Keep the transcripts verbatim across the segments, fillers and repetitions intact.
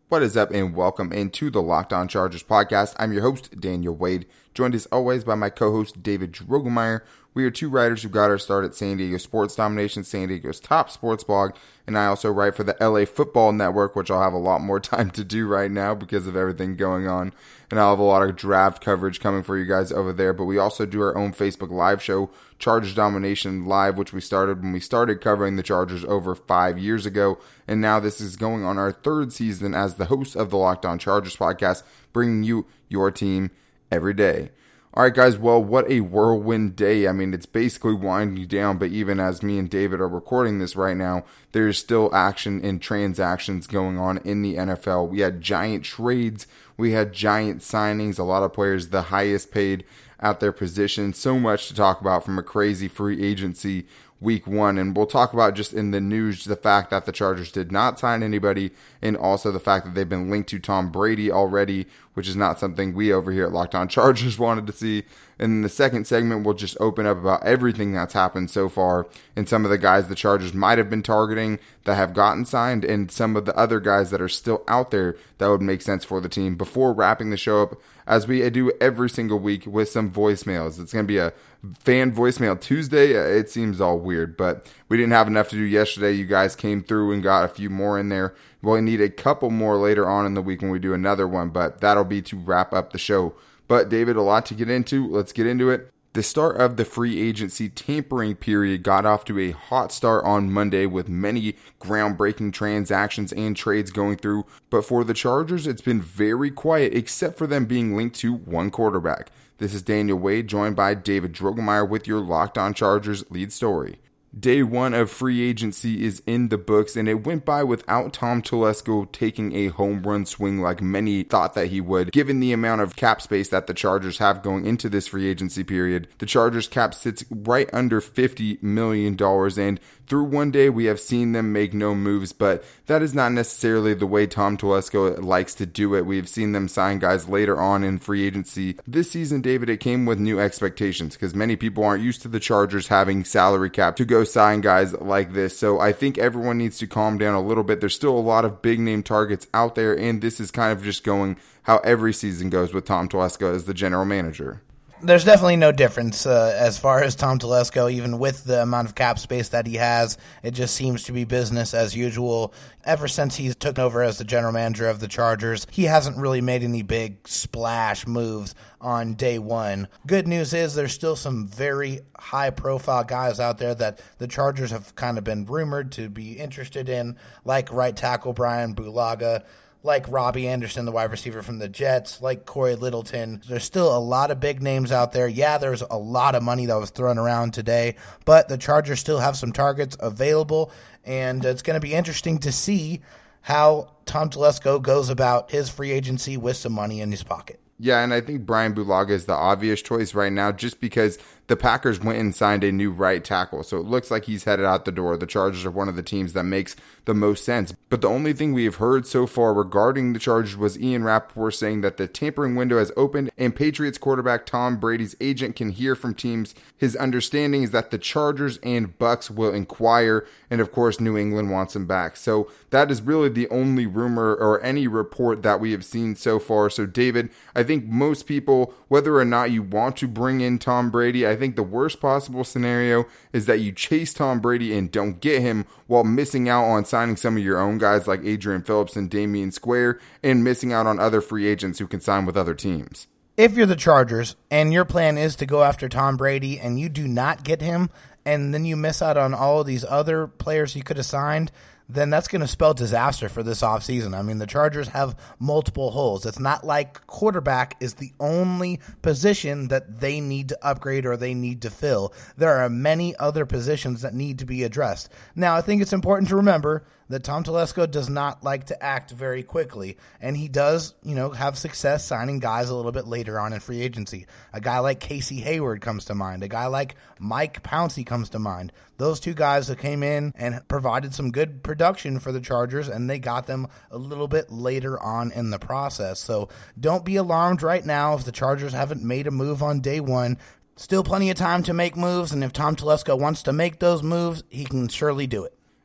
What is up, and welcome into the Locked On Chargers podcast. I'm your host, Daniel Wade, joined as always by my co-host, David Drogemeyer. We are two writers who got our start at San Diego Sports Domination, San Diego's top sports blog, and I also write for the L A Football Network, which I'll have a lot more time to do right now because of everything going on, and I'll have a lot of draft coverage coming for you guys over there. But we also do our own Facebook Live show, Chargers Domination Live, which we started when we started covering the Chargers over five years ago, and now this is going on our third season as the host of the Locked On Chargers podcast, bringing you your team every day. All right, guys, well, what a whirlwind day. I mean, it's basically winding down, but even as me and David are recording this right now, there's still action and transactions going on in the N F L. We had giant trades. We had giant signings. A lot of players, the highest paid at their position. So much to talk about from a crazy free agency week one. And we'll talk about just in the news the fact that the Chargers did not sign anybody, and also the fact that they've been linked to Tom Brady already, which is not something we over here at Locked On Chargers wanted to see. And in the second segment, we'll just open up about everything that's happened so far and some of the guys the Chargers might have been targeting that have gotten signed, and some of the other guys that are still out there that would make sense for the team, before wrapping the show up as we do every single week with some voicemails. It's going to be a fan voicemail Tuesday. It seems all weird, but we didn't have enough to do yesterday. You guys came through and got a few more in there. We'll need a couple more later on in the week when we do another one, but that'll be to wrap up the show. But David, a lot to get into. Let's get into it. The start of the free agency tampering period got off to a hot start on Monday with many groundbreaking transactions and trades going through. But for the Chargers, it's been very quiet except for them being linked to one quarterback. This is Daniel Wade, joined by David Drogemeyer with your Locked On Chargers lead story. Day one of free agency is in the books, and it went by without Tom Telesco taking a home run swing like many thought that he would, given the amount of cap space that the Chargers have going into this free agency period. The Chargers cap sits right under fifty million dollars, and through one day we have seen them make no moves, but that is not necessarily the way Tom Telesco likes to do it. We've seen them sign guys later on in free agency. This season, David, it came with new expectations because many people aren't used to the Chargers having salary cap to go sign guys like this. So I think everyone needs to calm down a little bit. There's still a lot of big name targets out there, and this is kind of just going how every season goes with Tom Telesco as the general manager. There's definitely no difference uh, as far as Tom Telesco, even with the amount of cap space that he has. It just seems to be business as usual. Ever since he's took over as the general manager of the Chargers, he hasn't really made any big splash moves on day one. Good news is there's still some very high-profile guys out there that the Chargers have kind of been rumored to be interested in, like right tackle Brian Bulaga, like Robbie Anderson, the wide receiver from the Jets, like Corey Littleton. There's still a lot of big names out there. Yeah, there's a lot of money that was thrown around today, but the Chargers still have some targets available, and it's going to be interesting to see how Tom Telesco goes about his free agency with some money in his pocket. Yeah, and I think Brian Bulaga is the obvious choice right now just because the Packers went and signed a new right tackle. So it looks like he's headed out the door. The Chargers are one of the teams that makes the most sense. But the only thing we have heard so far regarding the Chargers was Ian Rappaport saying that the tampering window has opened and Patriots quarterback Tom Brady's agent can hear from teams. His understanding is that the Chargers and Bucks will inquire, and of course New England wants him back. So that is really the only rumor or any report that we have seen so far. So David, I think most people, whether or not you want to bring in Tom Brady, I think the worst possible scenario is that you chase Tom Brady and don't get him while missing out on signing some of your own guys like Adrian Phillips and Damian Square, and missing out on other free agents who can sign with other teams. If you're the Chargers and your plan is to go after Tom Brady and you do not get him, and then you miss out on all of these other players you could have signed, then that's going to spell disaster for this offseason. I mean, the Chargers have multiple holes. It's not like quarterback is the only position that they need to upgrade or they need to fill. There are many other positions that need to be addressed. Now, I think it's important to remember that Tom Telesco does not like to act very quickly, and he does, you know, have success signing guys a little bit later on in free agency. A guy like Casey Hayward comes to mind. A guy like Mike Pouncey comes to mind. Those two guys that came in and provided some good production for the Chargers, and they got them a little bit later on in the process. So don't be alarmed right now if the Chargers haven't made a move on day one. Still plenty of time to make moves, and if Tom Telesco wants to make those moves, he can surely do it.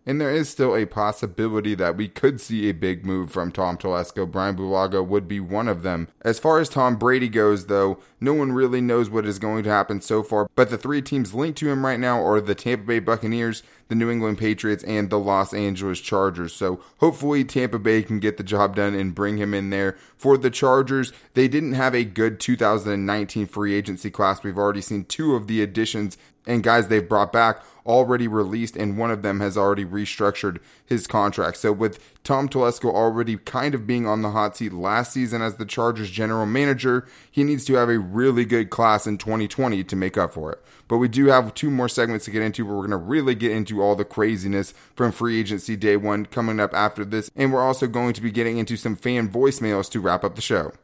And there is still a possibility that we could see a big move from Tom Telesco. Brian Bulaga would be one of them. As far as Tom Brady goes, though, no one really knows what is going to happen so far. But the three teams linked to him right now are the Tampa Bay Buccaneers, the New England Patriots, and the Los Angeles Chargers. So hopefully Tampa Bay can get the job done and bring him in there. For the Chargers, they didn't have a good two thousand nineteen free agency class. We've already seen two of the additions and guys they've brought back already released, and one of them has already restructured his contract. So with Tom Telesco already kind of being on the hot seat last season as the Chargers general manager, he needs to have a really good class in twenty twenty to make up for it. But we do have two more segments to get into where we're going to really get into all the craziness from free agency day one coming up after this. And we're also going to be getting into some fan voicemails to wrap up the show.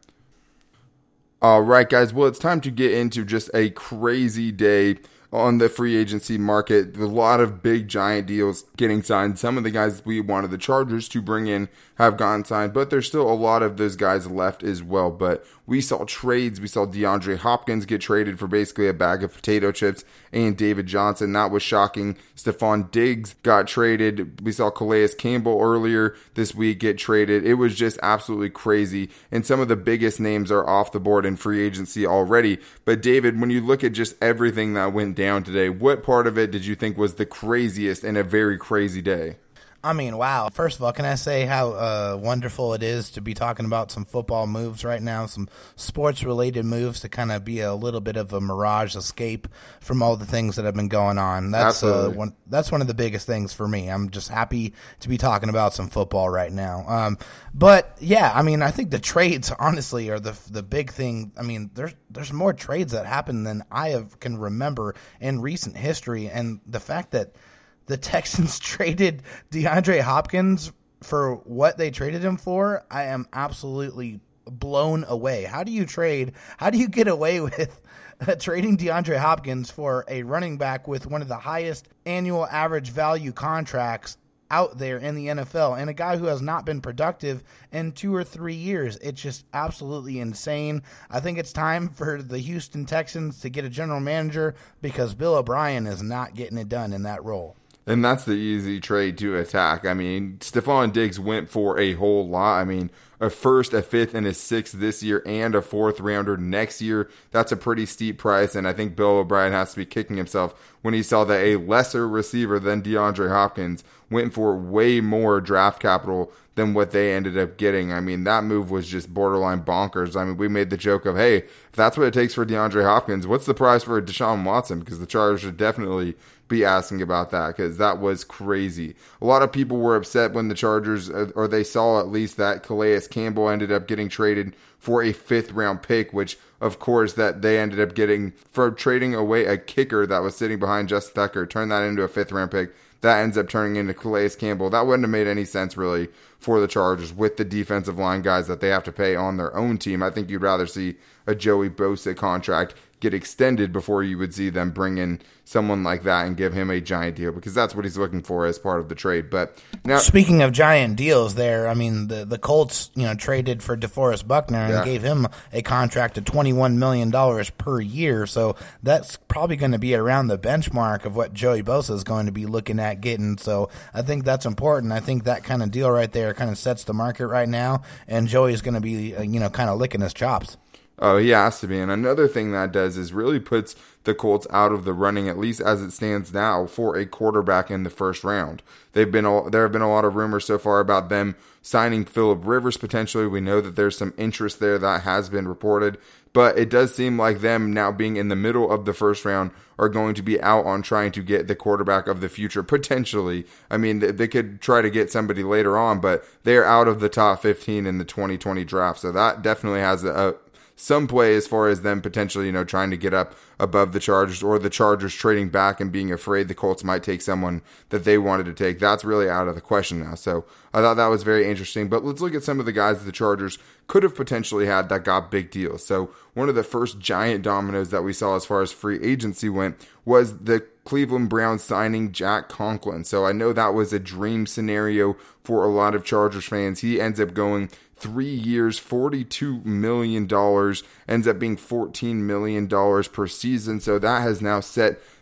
All right, guys. Well, it's time to get into just a crazy day on the free agency market. A lot of big giant deals getting signed. Some of the guys we wanted the Chargers to bring in have gotten signed, but there's still a lot of those guys left as well. But we saw trades. We saw DeAndre Hopkins get traded for basically a bag of potato chips, and David Johnson. That was shocking. Stephon Diggs got traded. We saw Calais Campbell earlier this week get traded. It was just absolutely crazy. And some of the biggest names are off the board in free agency already. But David, when you look at just everything that went down today, what part of it did you think was the craziest and a very crazy day? I mean, wow. First of all, can I say how uh, wonderful it is to be talking about some football moves right now, some sports-related moves to kind of be a little bit of a mirage escape from all the things that have been going on. That's uh, one. That's one of the biggest things for me. I'm just happy to be talking about some football right now. Um, but yeah, I mean, I think the trades honestly are the the big thing. I mean, there's there's more trades that happen than I have, can remember in recent history, and the fact that the Texans traded DeAndre Hopkins for what they traded him for, I am absolutely blown away. How do you trade? How do you get away with uh, trading DeAndre Hopkins for a running back with one of the highest annual average value contracts out there in the N F L, and a guy who has not been productive in two or three years? It's just absolutely insane. I think it's time for the Houston Texans to get a general manager, because Bill O'Brien is not getting it done in that role. And that's the easy trade to attack. I mean, Stephon Diggs went for a whole lot. I mean, a first, a fifth, and a sixth this year, and a fourth rounder next year. That's a pretty steep price, and I think Bill O'Brien has to be kicking himself when he saw that a lesser receiver than DeAndre Hopkins went for way more draft capital than what they ended up getting. I mean, that move was just borderline bonkers. I mean, we made the joke of, hey, if that's what it takes for DeAndre Hopkins, what's the price for Deshaun Watson? Because the Chargers should definitely be asking about that, because that was crazy. A lot of people were upset when the Chargers, or they saw at least that Calais Campbell ended up getting traded for a fifth round pick, which of course that they ended up getting for trading away a kicker that was sitting behind Justin Tucker, turned that into a fifth round pick. That ends up turning into Calais Campbell. That wouldn't have made any sense really for the Chargers with the defensive line guys that they have to pay on their own team. I think you'd rather see a Joey Bosa contract get extended before you would see them bring in someone like that and give him a giant deal, because that's what he's looking for as part of the trade. But now, speaking of giant deals there, I mean, the, the Colts, you know, traded for DeForest Buckner and yeah. gave him a contract of twenty-one million dollars per year. So that's probably going to be around the benchmark of what Joey Bosa is going to be looking at getting. So I think that's important. I think that kind of deal right there kind of sets the market right now, and Joey's going to be, uh, you know, kind of licking his chops. Oh, he has to be. And another thing that does is really puts the Colts out of the running, at least as it stands now, for a quarterback in the first round. They've been a, there have been a lot of rumors so far about them signing Phillip Rivers potentially. We know that there's some interest there that has been reported, but it does seem like them now being in the middle of the first round are going to be out on trying to get the quarterback of the future, potentially. I mean, they could try to get somebody later on, but they're out of the top fifteen in the twenty twenty draft. So that definitely has a, a some play as far as them potentially, you know, trying to get up above the Chargers, or the Chargers trading back and being afraid the Colts might take someone that they wanted to take. That's really out of the question now. So I thought that was very interesting. But let's look at some of the guys that the Chargers could have potentially had that got big deals. So one of the first giant dominoes that we saw as far as free agency went was the Cleveland Browns signing Jack Conklin. So I know that was a dream scenario for a lot of Chargers fans. He ends up going three years, forty-two million dollars, ends up being fourteen million dollars per season. So that has now set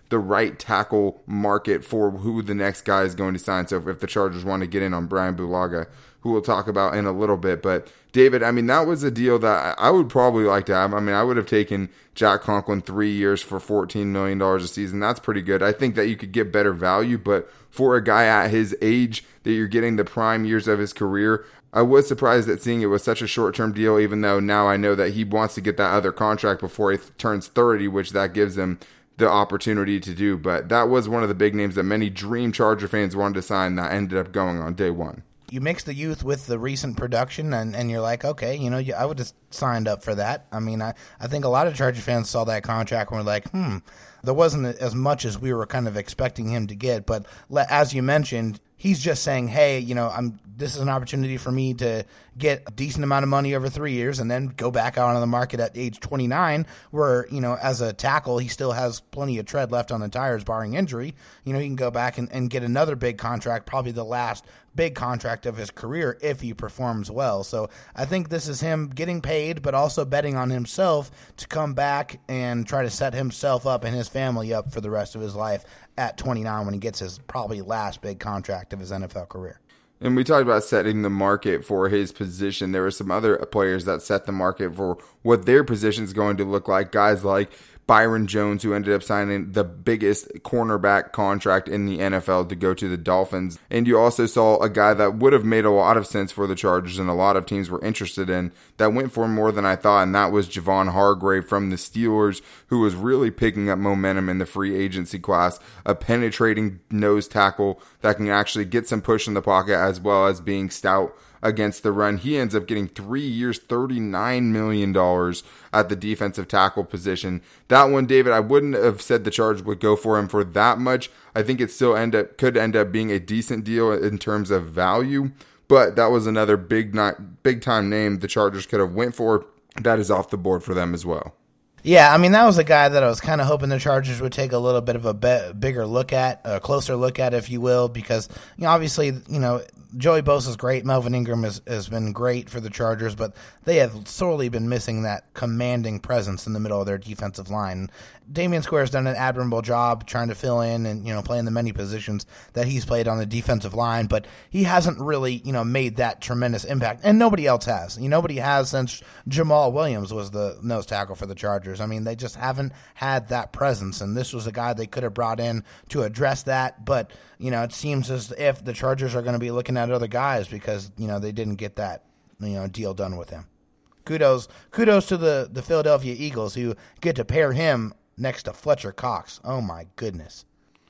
the right tackle market for who the next guy is going to sign. So if the Chargers want to get in on Brian Bulaga, who we'll talk about in a little bit. But David, I mean, that was a deal that I would probably like to have. I mean, I would have taken Jack Conklin three years for fourteen million dollars a season. That's pretty good. I think that you could get better value, but for a guy at his age that you're getting the prime years of his career, I was surprised at seeing it was such a short-term deal, even though now I know that he wants to get that other contract before he turns thirty, which that gives him the opportunity to do. But that was one of the big names that many dream Charger fans wanted to sign that ended up going on day one. You mix the youth with the recent production, and, and you're like, okay, you know, I would have signed up for that. I mean, I, I think a lot of Charger fans saw that contract and were like, hmm, there wasn't as much as we were kind of expecting him to get. But as you mentioned, he's just saying, hey, you know, I'm this is an opportunity for me to get a decent amount of money over three years and then go back out on the market at age twenty-nine where, you know, as a tackle, he still has plenty of tread left on the tires barring injury. You know, he can go back and, and get another big contract, probably the last big contract of his career if he performs well. So I think this is him getting paid, but also betting on himself to come back and try to set himself up and his family up for the rest of his life at twenty-nine when he gets his probably last big contract of his N F L career. And we talked about setting the market for his position. There were some other players that set the market for what their position is going to look like. Guys like Byron Jones, who ended up signing the biggest cornerback contract in the N F L to go to the Dolphins. And you also saw a guy that would have made a lot of sense for the Chargers and a lot of teams were interested in that went for more than I thought, and that was Javon Hargrave from the Steelers, who was really picking up momentum in the free agency class, a penetrating nose tackle that can actually get some push in the pocket as well as being stout against the run. He ends up getting three years, thirty-nine million dollars at the defensive tackle position. That one, David, I wouldn't have said the Chargers would go for him for that much. I think it still end up could end up being a decent deal in terms of value, but that was another big not big time name the Chargers could have went for. That is off the board for them as well. Yeah, I mean, that was a guy that I was kind of hoping the Chargers would take a little bit of a be- bigger look at, a closer look at, if you will, because, you know, obviously, you know, Joey Bosa's great. Melvin Ingram has, has been great for the Chargers, but they have sorely been missing that commanding presence in the middle of their defensive line. Damian Square's done an admirable job trying to fill in and, you know, play in the many positions that he's played on the defensive line, but he hasn't really, you know, made that tremendous impact, and nobody else has. You know, nobody has since Jamal Williams was the nose tackle for the Chargers. I mean, they just haven't had that presence, and this was a guy they could have brought in to address that, but, you know, it seems as if the Chargers are going to be looking at other guys because, you know, they didn't get that, you know, deal done with him. Kudos, kudos to the, the Philadelphia Eagles who get to pair him next to Fletcher Cox. Oh, my goodness.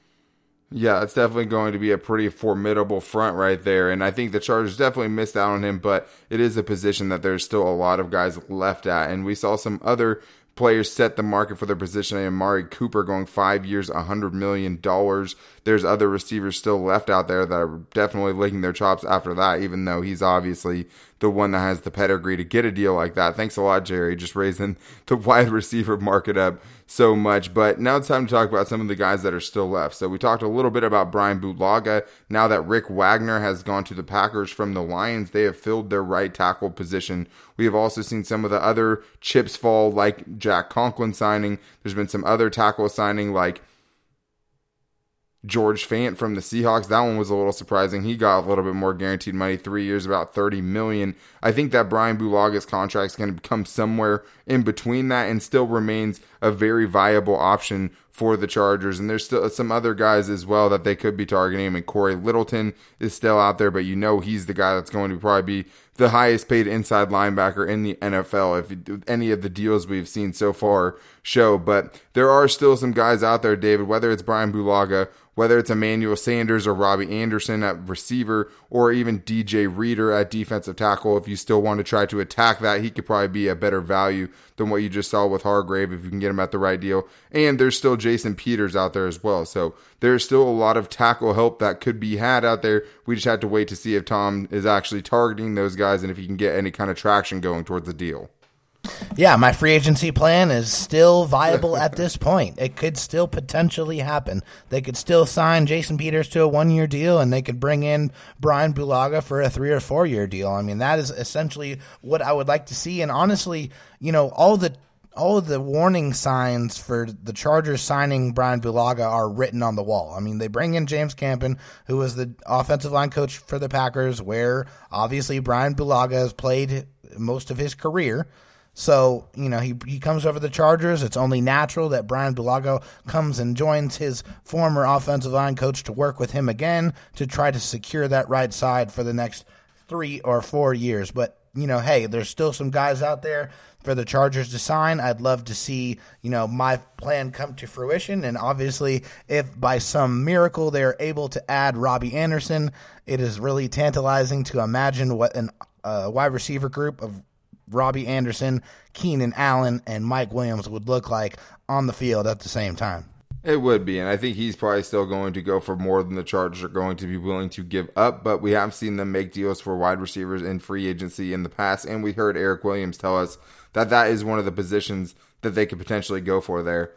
Yeah, it's definitely going to be a pretty formidable front right there, and I think the Chargers definitely missed out on him, but it is a position that there's still a lot of guys left at, and we saw some other players set the market for their position. Amari Cooper going five years, one hundred million dollars. There's other receivers still left out there that are definitely licking their chops after that, even though he's obviously the one that has the pedigree to get a deal like that. Thanks a lot, Jerry, just raising the wide receiver market up so much. But now it's time to talk about some of the guys that are still left. So we talked a little bit about Brian Bulaga. Now that Rick Wagner has gone to the Packers from the Lions, they have filled their right tackle position. We have also seen some of the other chips fall, like Jack Conklin signing. There's been some other tackle signing like George Fant from the Seahawks. That one was a little surprising. He got a little bit more guaranteed money, three years, about thirty million dollars. I think that Brian Bulaga's contract is going to come somewhere in between that and still remains a very viable option for the Chargers. And there's still some other guys as well that they could be targeting. I mean, Corey Littleton is still out there, but you know he's the guy that's going to probably be the highest paid inside linebacker in the N F L if any of the deals we've seen so far show. But there are still some guys out there, David, whether it's Brian Bulaga, whether it's Emmanuel Sanders or Robbie Anderson at receiver, or even D J Reader at defensive tackle. If you still want to try to attack that, he could probably be a better value than what you just saw with Hargrave if you can get him at the right deal. And there's still Jason Peters out there as well. So there's still a lot of tackle help that could be had out there. We just have to wait to see if Tom is actually targeting those guys and if he can get any kind of traction going towards the deal. Yeah, my free agency plan is still viable at this point. It could still potentially happen. They could still sign Jason Peters to a one-year deal, and they could bring in Brian Bulaga for a three- or four-year deal. I mean, that is essentially what I would like to see. And honestly, you know, all the all of the warning signs for the Chargers signing Brian Bulaga are written on the wall. I mean, they bring in James Campen, who was the offensive line coach for the Packers, where obviously Brian Bulaga has played most of his career. So, you know, he he comes over the Chargers. It's only natural that Brian Bulaga comes and joins his former offensive line coach to work with him again to try to secure that right side for the next three or four years. But, you know, hey, there's still some guys out there for the Chargers to sign. I'd love to see, you know, my plan come to fruition. And obviously, if by some miracle they're able to add Robbie Anderson, it is really tantalizing to imagine what an uh, wide receiver group of Robbie Anderson, Keenan Allen, and Mike Williams would look like on the field at the same time. It would be, and I think he's probably still going to go for more than the Chargers are going to be willing to give up, but we have seen them make deals for wide receivers in free agency in the past, and we heard Eric Williams tell us that that is one of the positions that they could potentially go for there.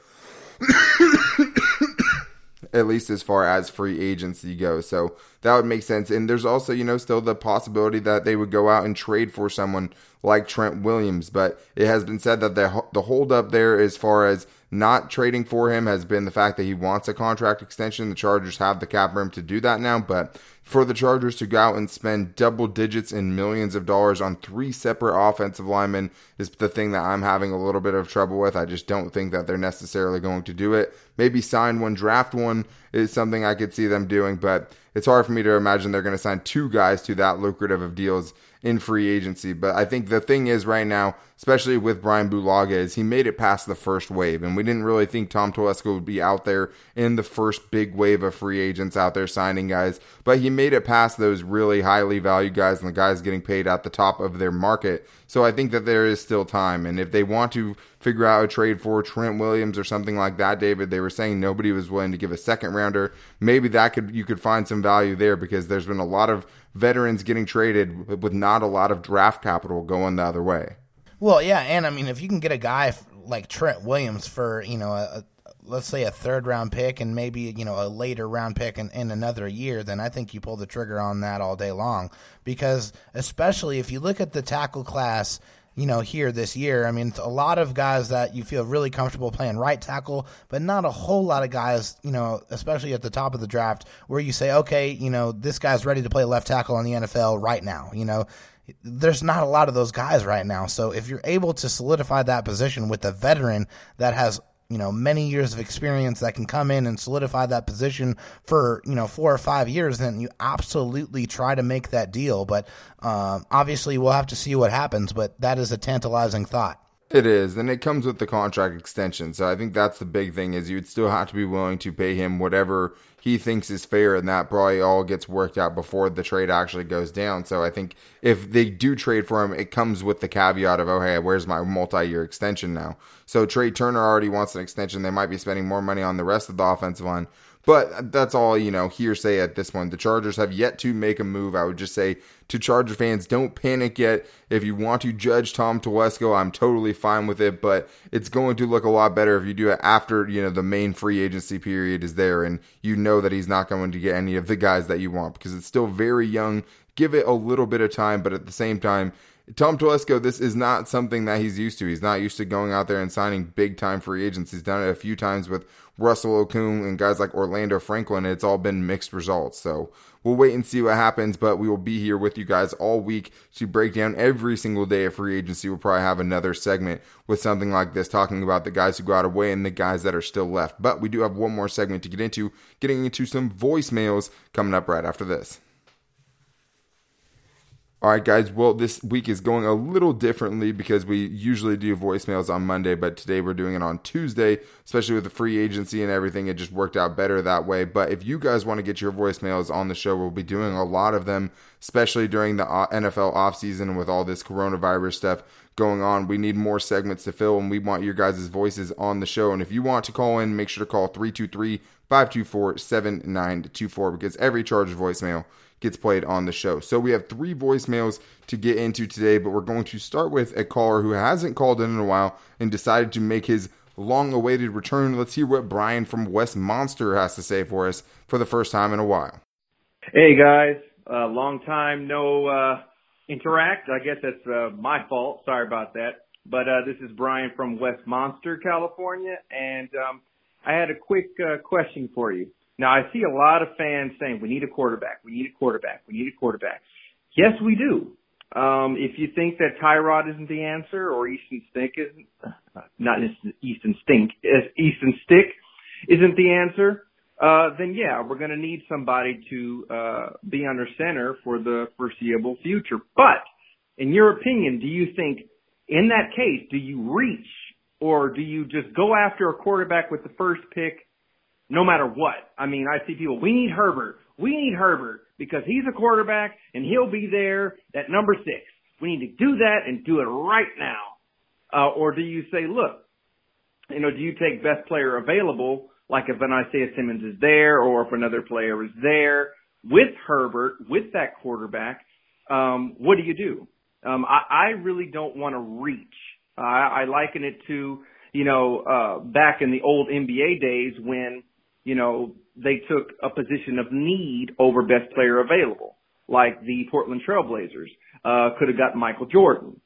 At least as far as free agency goes. So that would make sense. And there's also, you know, still the possibility that they would go out and trade for someone like Trent Williams. But it has been said that the, the holdup there as far as not trading for him has been the fact that he wants a contract extension. The Chargers have the cap room to do that now. But for the Chargers to go out and spend double digits in millions of dollars on three separate offensive linemen is the thing that I'm having a little bit of trouble with. I just don't think that they're necessarily going to do it. Maybe sign one, draft one is something I could see them doing, but it's hard for me to imagine they're going to sign two guys to that lucrative of deals in free agency. But I think the thing is right now, especially with Brian Bulaga, is he made it past the first wave. And we didn't really think Tom Telesco would be out there in the first big wave of free agents out there signing guys. But he made it past those really highly valued guys and the guys getting paid at the top of their market. So I think that there is still time. And if they want to figure out a trade for Trent Williams or something like that, David, they were saying nobody was willing to give a second rounder. Maybe that could you could find some value there because there's been a lot of veterans getting traded with not a lot of draft capital going the other way. Well, yeah, and I mean, if you can get a guy like Trent Williams for, you know, a, a, let's say a third round pick and maybe, you know, a later round pick in, in another year, then I think you pull the trigger on that all day long. Because especially if you look at the tackle class, you know, here this year, I mean, it's a lot of guys that you feel really comfortable playing right tackle, but not a whole lot of guys, you know, especially at the top of the draft where you say, okay, you know, this guy's ready to play left tackle in the N F L right now, you know. There's not a lot of those guys right now. So if you're able to solidify that position with a veteran that has, you know, many years of experience that can come in and solidify that position for, you know, four or five years, then you absolutely try to make that deal. But um, obviously we'll have to see what happens, but that is a tantalizing thought. It is, and it comes with the contract extension. So I think that's the big thing is you'd still have to be willing to pay him whatever he thinks is fair, and that probably all gets worked out before the trade actually goes down. So I think if they do trade for him, it comes with the caveat of, oh, hey, where's my multi-year extension now? So Trey Turner already wants an extension. They might be spending more money on the rest of the offensive line. But that's all, you know, hearsay at this point. The Chargers have yet to make a move. I would just say to Charger fans, don't panic yet. If you want to judge Tom Telesco, I'm totally fine with it. But it's going to look a lot better if you do it after, you know, the main free agency period is there and you know that he's not going to get any of the guys that you want because it's still very young. Give it a little bit of time, but at the same time, Tom Telesco, this is not something that he's used to. He's not used to going out there and signing big-time free agents. He's done it a few times with Russell Okung and guys like Orlando Franklin. It's all been mixed results. So we'll wait and see what happens, but we will be here with you guys all week to break down every single day of free agency. We'll probably have another segment with something like this, talking about the guys who got away and the guys that are still left. But we do have one more segment to get into, getting into some voicemails coming up right after this. All right, guys, well, this week is going a little differently because we usually do voicemails on Monday, but today we're doing it on Tuesday, especially with the free agency and everything. It just worked out better that way. But if you guys want to get your voicemails on the show, we'll be doing a lot of them, especially during the N F L offseason with all this coronavirus stuff going on. We need more segments to fill, and we want your guys' voices on the show. And if you want to call in, make sure to call three two three, five two four, seven nine two four because every Chargers voicemail gets played on the show. So we have three voicemails to get into today, but we're going to start with a caller who hasn't called in in a while and decided to make his long-awaited return. Let's hear what Brian from West Monster has to say for us for the first time in a while. Hey, guys. Uh, long time no uh, interact. I guess that's uh, my fault. Sorry about that. But uh, this is Brian from West Monster, California, and um, I had a quick uh, question for you. Now, I see a lot of fans saying, we need a quarterback, we need a quarterback, we need a quarterback. Yes, we do. Um, if you think that Tyrod isn't the answer, or Easton Stick isn't, uh, not Easton Stink, Easton Stick isn't the answer, uh, then yeah, we're going to need somebody to uh, be under center for the foreseeable future. But, in your opinion, do you think, in that case, do you reach, or do you just go after a quarterback with the first pick no matter what? I mean, I see people, we need Herbert. We need Herbert because he's a quarterback and he'll be there at number six. We need to do that and do it right now. Uh, or do you say, look, you know, do you take best player available, like if an Isaiah Simmons is there or if another player is there with Herbert, with that quarterback, um, what do you do? Um, I, I really don't want to reach. Uh, I, I liken it to, you know, uh, back in the old N B A days when, you know, they took a position of need over best player available, like the Portland Trailblazers, uh, could have gotten Michael Jordan,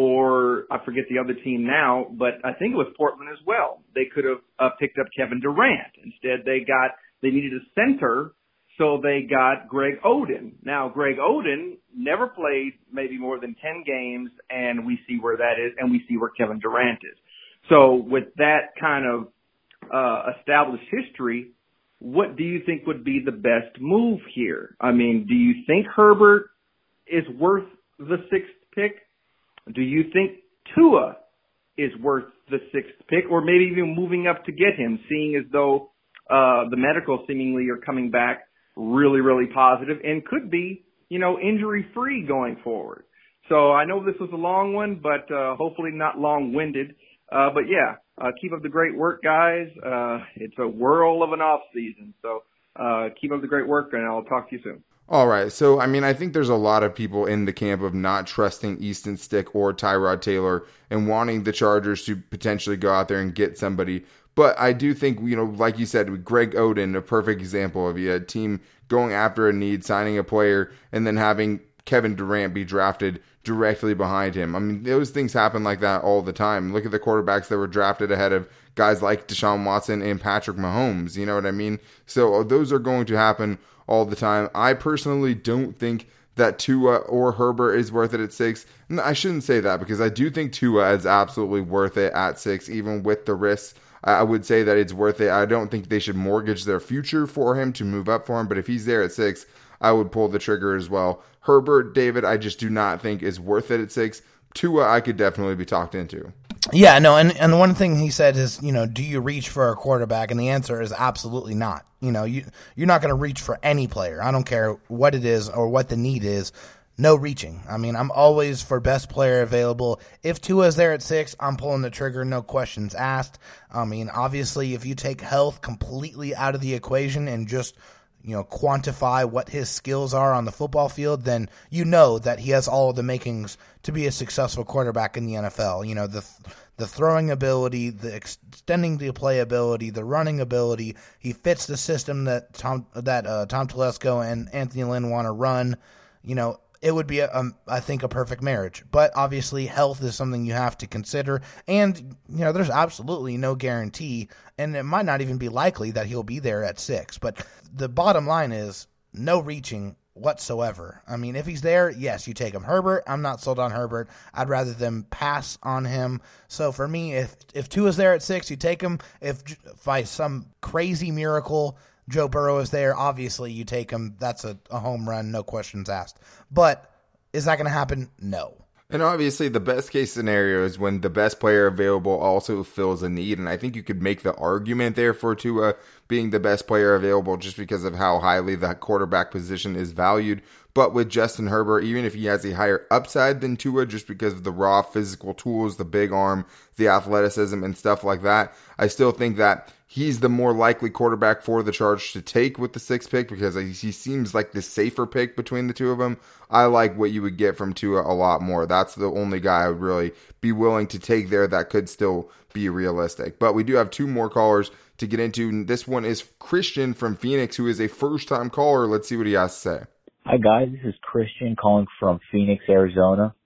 or I forget the other team now, but I think it was Portland as well. They could have uh, picked up Kevin Durant. Instead, they got, they needed a center, so they got Greg Oden. Now, Greg Oden never played maybe more than ten games, and we see where that is, and we see where Kevin Durant is. So with that kind of uh, established history, what do you think would be the best move here? I mean, do you think Herbert is worth the sixth pick? Do you think Tua is worth the sixth pick, or maybe even moving up to get him, seeing as though uh, the medicals seemingly are coming back really, really positive and could be, you know, injury-free going forward? So I know this was a long one, but uh, hopefully not long-winded. Uh, but yeah, uh, keep up the great work, guys. Uh, it's a whirl of an off season. So, uh, keep up the great work, and I'll talk to you soon. All right. So, I mean, I think there's a lot of people in the camp of not trusting Easton Stick or Tyrod Taylor and wanting the Chargers to potentially go out there and get somebody. But I do think, you know, like you said, with Greg Oden, a perfect example of you, a team going after a need, signing a player, and then having Kevin Durant be drafted directly behind him. I mean, those things happen like that all the time. Look at the quarterbacks that were drafted ahead of guys like Deshaun Watson and Patrick Mahomes. You know what I mean? So those are going to happen all the time. I personally don't think that Tua or Herbert is worth it at six. And I shouldn't say that, because I do think Tua is absolutely worth it at six, even with the risks. I would say that it's worth it. I don't think they should mortgage their future for him to move up for him, but if he's there at six, I would pull the trigger as well. Herbert, David, I just do not think is worth it at six. Tua, I could definitely be talked into. Yeah, no, and, and one thing he said is, you know, do you reach for a quarterback? And the answer is absolutely not. You know, you, you're not going to reach for any player. I don't care what it is or what the need is. No reaching. I mean, I'm always for best player available. If Tua's there at six, I'm pulling the trigger, no questions asked. I mean, obviously, if you take health completely out of the equation and just, you know, quantify what his skills are on the football field, then you know that he has all of the makings to be a successful quarterback in the N F L. You know, the the throwing ability, the extending the playability, the running ability. He fits the system that Tom that uh, Tom Telesco and Anthony Lynn want to run. You know, it would be, a, um, I think, a perfect marriage. But obviously, health is something you have to consider. And, you know, there's absolutely no guarantee, and it might not even be likely that he'll be there at six. But the bottom line is no reaching whatsoever. I mean, if he's there, yes, you take him. Herbert, I'm not sold on Herbert. I'd rather them pass on him. So for me, if if Tua's there at six, you take him. If by some crazy miracle Joe Burrow is there, obviously you take him. That's a, a home run, no questions asked. But is that going to happen? No. And obviously the best case scenario is when the best player available also fills a need. And I think you could make the argument there for Tua being the best player available just because of how highly that quarterback position is valued. But with Justin Herbert, even if he has a higher upside than Tua just because of the raw physical tools, the big arm, the athleticism and stuff like that, I still think that he's the more likely quarterback for the Chargers to take with the sixth pick because he seems like the safer pick between the two of them. I like what you would get from Tua a lot more. That's the only guy I would really be willing to take there that could still be realistic. But we do have two more callers to get into. This one is Christian from Phoenix, who is a first-time caller. Let's see what he has to say. Hi, guys. This is Christian calling from Phoenix, Arizona.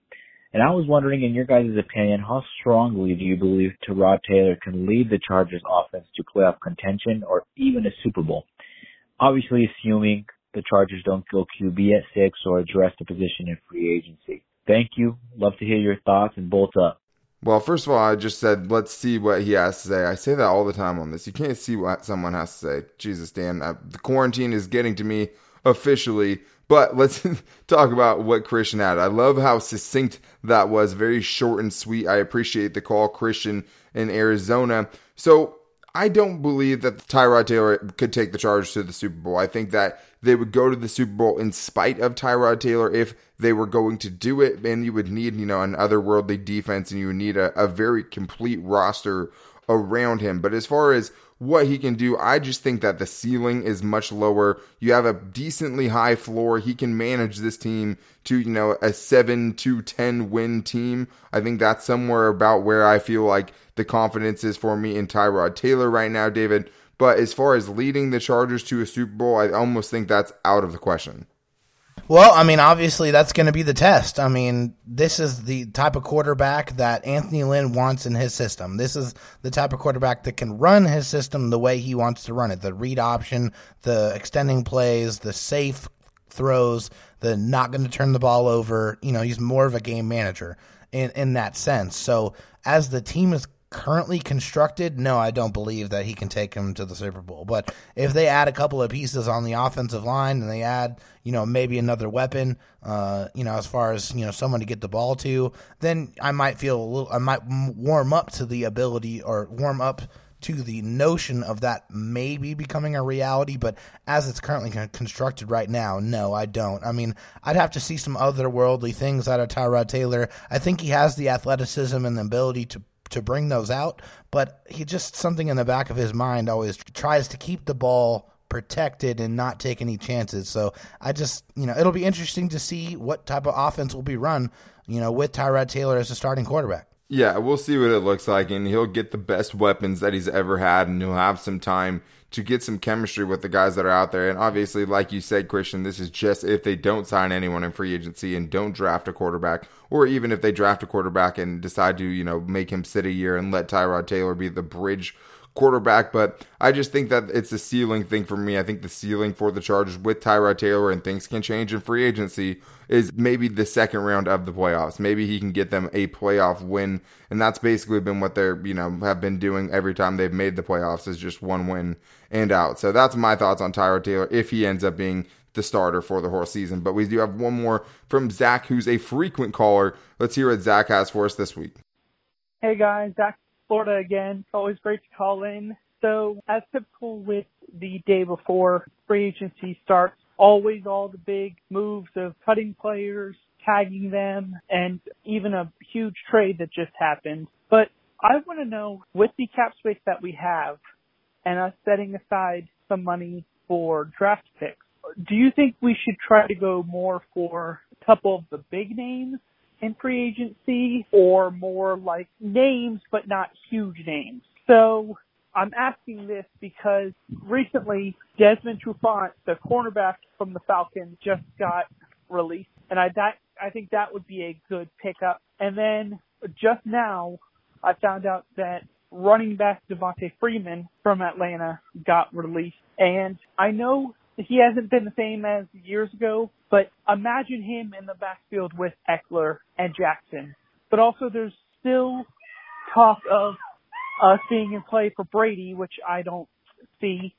And I was wondering, in your guys' opinion, how strongly do you believe Tyrod Taylor can lead the Chargers offense to playoff contention or even a Super Bowl? Obviously, assuming the Chargers don't go Q B at six or address the position in free agency. Thank you. Love to hear your thoughts, and bolt up. Well, first of all, I just said, let's see what he has to say. I say that all the time on this. You can't see what someone has to say. Jesus, Dan, uh, the quarantine is getting to me officially. But let's talk about what Christian had. I love how succinct that was. Very short and sweet. I appreciate the call, Christian in Arizona. So I don't believe that Tyrod Taylor could take the Chargers to the Super Bowl. I think that they would go to the Super Bowl in spite of Tyrod Taylor if they were going to do it. And you would need, you know, an otherworldly defense, and you would need a, a very complete roster around him. But as far as what he can do, I just think that the ceiling is much lower. You have a decently high floor. He can manage this team to, you know, a seven to ten win team. I think that's somewhere about where I feel like the confidence is for me in Tyrod Taylor right now, David. But as far as leading the Chargers to a Super Bowl, I almost think that's out of the question. Well, I mean, obviously that's going to be the test. I mean, this is the type of quarterback that Anthony Lynn wants in his system. This is the type of quarterback that can run his system the way he wants to run it. The read option, the extending plays, the safe throws, the not going to turn the ball over. You know, he's more of a game manager in, in that sense. So as the team is currently constructed, no, I don't believe that he can take him to the Super Bowl. But if they add a couple of pieces on the offensive line and they add, you know, maybe another weapon, uh, you know, as far as, you know, someone to get the ball to, then I might feel a little, I might warm up to the ability or warm up to the notion of that maybe becoming a reality. But as it's currently constructed right now, no, I don't. I mean, I'd have to see some otherworldly things out of Tyrod Taylor. I think he has the athleticism and the ability to to bring those out, but he just, something in the back of his mind always tries to keep the ball protected and not take any chances. So I just, you know, it'll be interesting to see what type of offense will be run, you know, with Tyrod Taylor as a starting quarterback. Yeah, we'll see what it looks like, and he'll get the best weapons that he's ever had, and he'll have some time to get some chemistry with the guys that are out there. And obviously, like you said, Christian, this is just if they don't sign anyone in free agency and don't draft a quarterback, or even if they draft a quarterback and decide to, you know, make him sit a year and let Tyrod Taylor be the bridge quarterback. But I just think that it's a ceiling thing for me. I think the ceiling for the Chargers with Tyrod Taylor, and things can change in free agency, is maybe the second round of the playoffs. Maybe he can get them a playoff win, and that's basically been what they're, you know, have been doing every time they've made the playoffs, is just one win and out. So that's my thoughts on Tyrod Taylor if he ends up being the starter for the whole season. But we do have one more from Zach, who's a frequent caller. Let's hear what Zach has for us this week. Hey guys, Zach, Florida again. It's always great to call in. So as typical with the day before free agency starts, always all the big moves of cutting players, tagging them, and even a huge trade that just happened. But I want to know, with the cap space that we have and us setting aside some money for draft picks, do you think we should try to go more for a couple of the big names in free agency, or more like names but not huge names? So I'm asking this because recently Desmond Trufant, the cornerback from the Falcons, just got released, and I that I think that would be a good pickup. And then just now I found out that running back Devontae Freeman from Atlanta got released, and I know he hasn't been the same as years ago, but imagine him in the backfield with Eckler and Jackson. But also there's still talk of us being in play for Brady, which I don't see.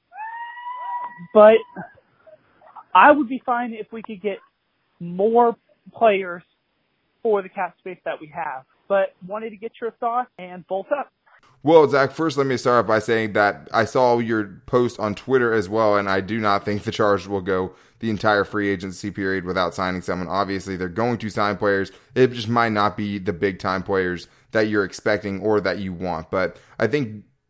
But I would be fine if we could get more players for the cap space that we have. But wanted to get your thoughts and bolt up. Well, Zach, first let me start off by saying that I saw your post on Twitter as well, and I do not think the Chargers will go the entire free agency period without signing someone. Obviously, they're going to sign players. It just might not be the big-time players that you're expecting or that you want. But I think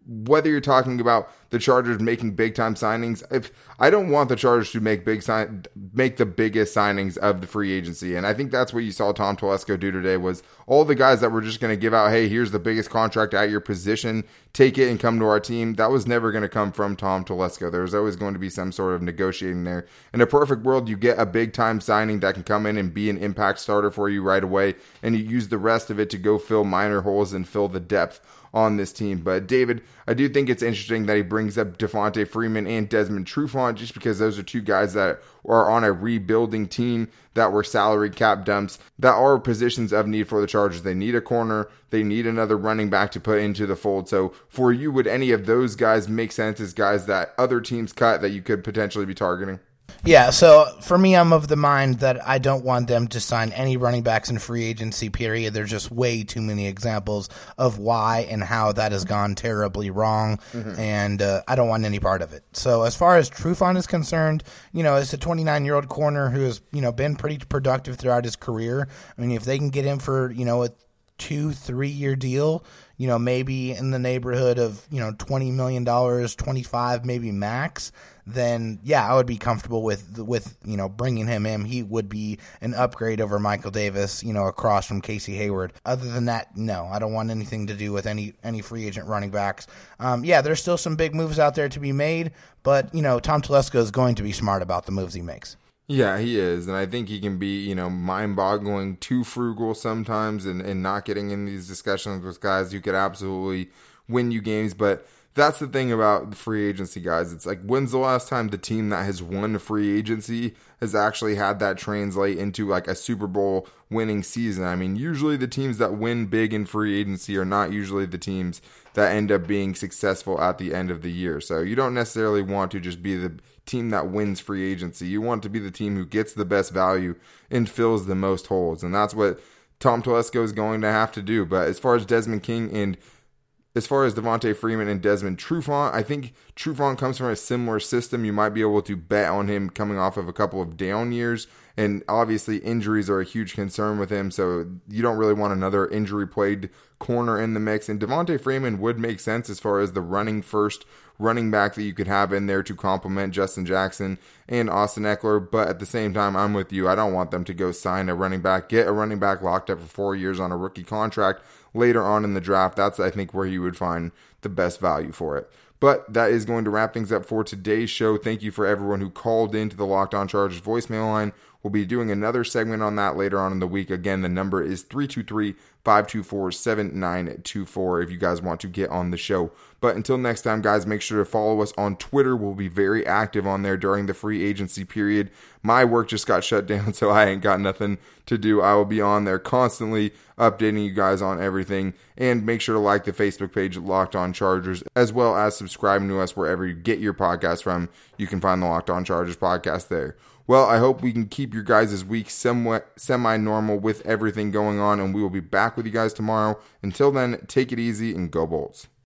whether you're talking about the Chargers making big time signings, if I don't want the Chargers to make big sign, make the biggest signings of the free agency. And I think that's what you saw Tom Telesco do today was all the guys that were just going to give out, hey, here's the biggest contract at your position, take it and come to our team. That was never going to come from Tom Telesco. There was always going to be some sort of negotiating there. In a perfect world, you get a big time signing that can come in and be an impact starter for you right away. And you use the rest of it to go fill minor holes and fill the depth on this team. But David, I do think it's interesting that he brings up Devonta Freeman and Desmond Trufant just because those are two guys that are on a rebuilding team that were salary cap dumps that are positions of need for the Chargers. They need a corner. They need another running back to put into the fold. So for you, would any of those guys make sense as guys that other teams cut that you could potentially be targeting? Yeah, so for me, I'm of the mind that I don't want them to sign any running backs in free agency, period. There's just way too many examples of why and how that has gone terribly wrong, mm-hmm. and uh, I don't want any part of it. So as far as Trufant is concerned, you know, it's a twenty-nine-year-old corner who has, you know, been pretty productive throughout his career. I mean, if they can get him for, you know, a two, three-year deal, you know, maybe in the neighborhood of, you know, twenty million dollars, twenty-five maybe max, then yeah, I would be comfortable with, with, you know, bringing him in. He would be an upgrade over Michael Davis, you know, across from Casey Hayward. Other than that, no, I don't want anything to do with any, any free agent running backs. Um, yeah, there's still some big moves out there to be made, but, you know, Tom Telesco is going to be smart about the moves he makes. Yeah, he is, and I think he can be, you know, mind-boggling, too frugal sometimes, and, and not getting in these discussions with guys who could absolutely win you games. But that's the thing about free agency, guys. It's like, when's the last time the team that has won free agency has actually had that translate into like a Super Bowl winning season? I mean, usually the teams that win big in free agency are not usually the teams that end up being successful at the end of the year. So you don't necessarily want to just be the team that wins free agency. You want to be the team who gets the best value and fills the most holes. And that's what Tom Telesco is going to have to do. But as far as Desmond King and as far as Devonta Freeman and Desmond Trufant, I think Trufant comes from a similar system. You might be able to bet on him coming off of a couple of down years. And obviously injuries are a huge concern with him, so you don't really want another injury-plagued corner in the mix. And Devonta Freeman would make sense as far as the running first running back that you could have in there to complement Justin Jackson and Austin Eckler. But at the same time, I'm with you. I don't want them to go sign a running back, get a running back locked up for four years on a rookie contract later on in the draft. That's, I think, where you would find the best value for it. But that is going to wrap things up for today's show. Thank you for everyone who called into the Locked On Chargers voicemail line. We'll be doing another segment on that later on in the week. Again, the number is three two three, five two four, seven nine two four if you guys want to get on the show. But until next time, guys, make sure to follow us on Twitter. We'll be very active on there during the free agency period. My work just got shut down, so I ain't got nothing to do. I will be on there constantly updating you guys on everything. And make sure to like the Facebook page Locked On Chargers, as well as subscribing to us wherever you get your podcast from. You can find the Locked On Chargers podcast there. Well, I hope we can keep your guys' week somewhat semi-normal with everything going on, and we will be back with you guys tomorrow. Until then, take it easy and go Bolts.